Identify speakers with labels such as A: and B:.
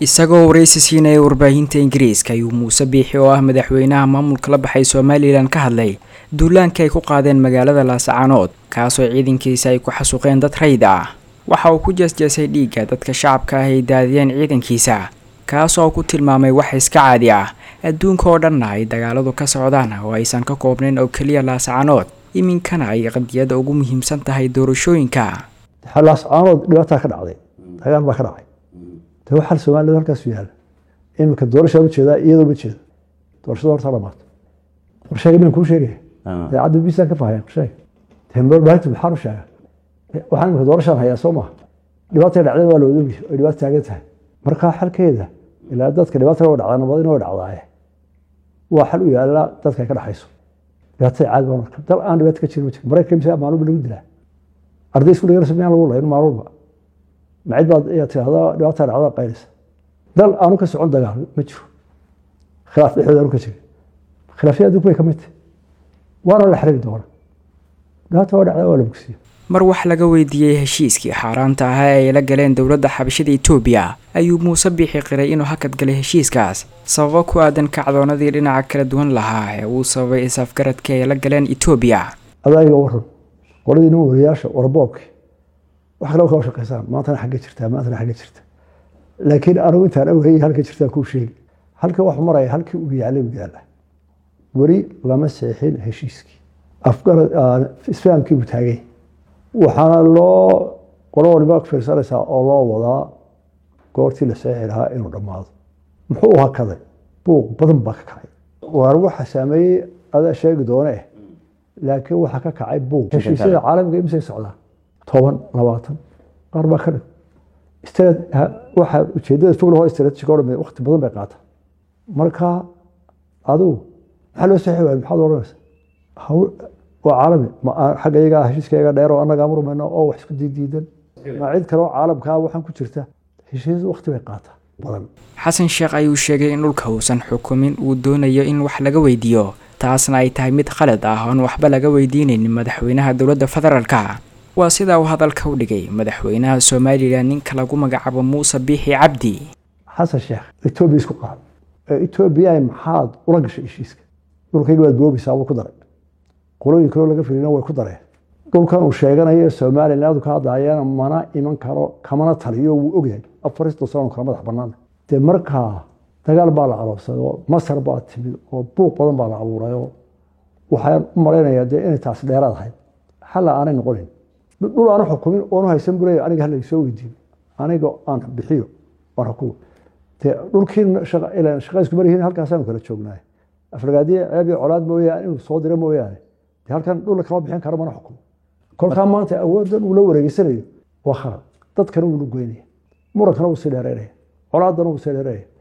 A: isagoo wareysi siinaya warbaahinta Ingiriiska ayuu Muuse Biixi oo ah madaxweynaha maamulka la baxay Somaliland ka hadlay duulaanka ay ku qaadeen magaalada Laascaanood kaasoo ciidankiisa ay ku xasuuqeen dad rayd ah waxa uu ku jeesjeesay dhiigga dadka shacabka ah ay daadiyeen ciidankiisa kaasoo ku tilmaamay wax iska caadi ah adduunka oo dhan ay dagaaladu ka socdaan oo aysan ka koobnayn oo kaliya Laascaanood iminkana ay qadiyada ugu muhiimsan tahay doorashooyinka
B: Laascaanood dhibaato ka dhacday dagaal baa ka dhacay waxaa Soomaaliland halkaas yaala imika doorashada jeeda iyadoo ma jeedo doorashada horta dhamaad qorsheega inaan ku sheegay cad biisan ka fahayay qorsheega tembar baahit maxaa sheegay waxaan imika doorashada hayaa Soomaa dhibaato dhacday waa la odoobay oo dhibaato taagan tahay marka xalkeeda ilaa dadka dhibaato oo dhacday nabad inoo dhacday waa xal u yaala dadka ka dhaxayso dhibaato caad baa marka dal aan dhibaato ka jirin Mareykanka maalmo lagu dilaa arday isku dhigay sameeyaan lagu leeyahay maalmo معد بعض هذا دعوة العضاء قيس دل أنا كسر عند جاه متشو خلاف إحدى أنا كسر خلافية دوبي كميت وأنا اللي حرق دورة لا تورع ولا بكسي
A: marwax laga weydiiyay heshiiskii xaaraanta ah ee la galeen dawladda xabashada Itoobiya ayuu Muuse Biixi qiray inuu hakad galay heshiiskaas sababo ku aadan kacdoonadii dhinaca kala duwan lahaa ee uu sababay isafgaradka ay la galeen Itoobiya
B: adayga waran qoladii inuu wariyaasha warboobki waxa loo shaqeysaan maanta xagga jirta laakiin anigu intaan awgeeyay halka jirta ku sheeg halka wax maray halkii uu yaalay gaala wari lama saxiixin heshiiskii afgar isfahamkii uu taagay waxaana loo qoraalba ku fiirsanaysaa oo loo wadaa goortii la saxiixaha inuu dhamaado muxuu hakaday buuq badan baa ka kacay war waxa saameeyay ada sheegi doonay laakiin waxa ka kacay buuq heshiisyada caalamka imsay socdaan toban labaatan qaar baa ka dhig waxa ujeedada fog loo istiraatiiji goorma waqti badan bay qaata marka adu waxa loo saxiixay maxaad oranaysaa waa caalami xagga iyaga heshiiskayga dheer oo anaga amrumayno oo wax isku diidan ma cid kale oo caalamka waxaan ku jirta heshiis waqti bay qaata badan
A: xasan sheekh ayuu sheegay in dhulka uusan xukumin uu doonayo in wax laga weydiiyo taasna ay tahay mid qalad ah oo waxba laga weydiinaynin madaxweynaha dawladda federaalka waa sida uu hadalka u dhigay madaxweynaha Somaliland ninka lagu magacaabo Muuse Biixi Cabdi
B: xasan sheekh Itoobiya isku qaad Itoobiya maxaad ula gashay heshiiska dhulkayga waad boobisaa ku daray qolooyin kale laga fiirina way ku dareen dhulkan uu sheeganayo Somaliland ka hadlayaan mana iman karo kamana taliyo uu ogyahay afaristo sano kala madax banaan de marka dagaal baa la caloosado Masar baa timid oo buuq badan baa la abuurayo waxaan u mareynayaa inay taas dheeraad ahayd xal aanay noqonin dhul aan xukumin oo haysan buray aniga hal soo weydiin aniga aan bixiyo waan xukumo te dhulkiin shaqo isku barihiin halkaas aan kala joognaa afragaadiye ceeb iyo colaad mooyaan inuu soo diro mooyaan halkan dhul kama bixin karo mana xukumo kolka maanta awoodan uu la wareegsanayo waa khalad dadkana uu goynaya murankan uu si dheereeyo colaadana uu si dheereeyo